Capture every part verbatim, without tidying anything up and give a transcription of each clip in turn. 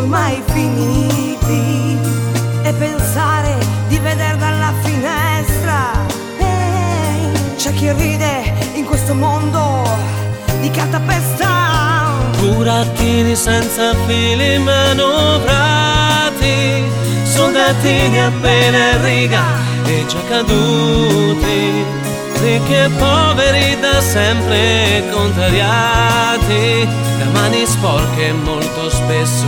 ormai finiti, e pensare di vedere dalla finestra, ehi, c'è chi ride in questo mondo di cartapesta. Burattini senza fili manovrati, soldatini appena in riga e già caduti, ricchi e poveri da sempre contrariati, da mani sporche molto spesso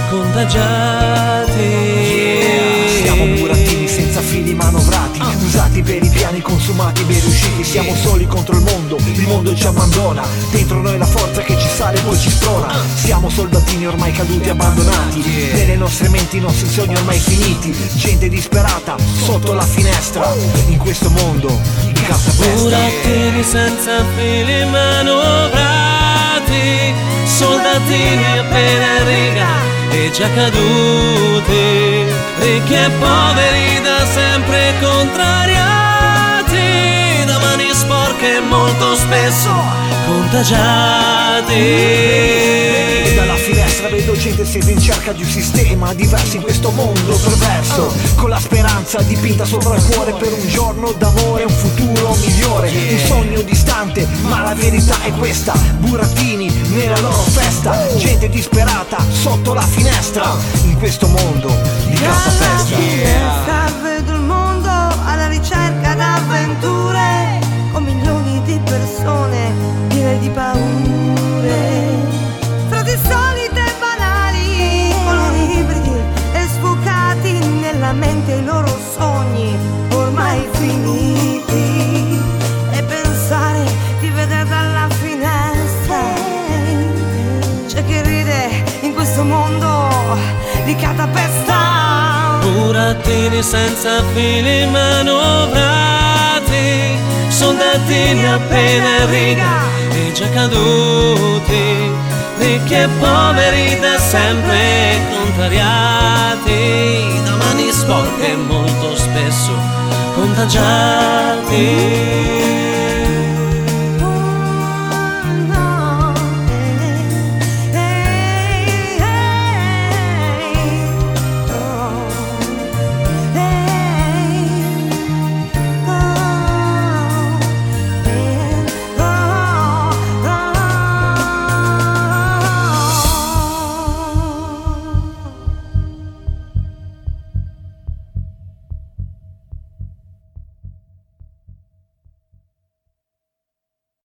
contagiati. Siamo burattini senza fili manovrati, usati per i piani consumati, ben riusciti. Siamo soli contro il mondo, il mondo ci abbandona. Dentro noi la forza che ci sale poi ci sprona. Siamo soldatini ormai caduti, abbandonati. Nelle nostre menti i nostri sogni ormai finiti. Gente disperata sotto la finestra, in questo mondo di cartapesta. Burattini senza fili manovrati, soldatini appena in riga e già caduti, ricchi e poveri da sempre contrariati, da mani sporche molto spesso contagiati. E dalla finestra vedo gente sempre in cerca di un sistema diverso in questo mondo perverso, con la speranza dipinta sopra il cuore per un giorno d'amore, un futuro migliore, un sogno distante, ma la verità è questa: burattini nella loro festa, gente disperata sotto la finestra, in questo mondo di cartapesta. Vedo il mondo alla ricerca d'avventure, con milioni di persone piene di paure, frasi solite e banali, colori ibridi e sfocati nella mente i loro sogni ormai finiti, e pensare di vedere dalla finestra, c'è chi ride in questo mondo di cartapesta. Burattini senza fili manovrati, soldatini appena in riga e già caduti, ricchi e poveri da sempre contrariati, da mani sporche molto spesso contagiati.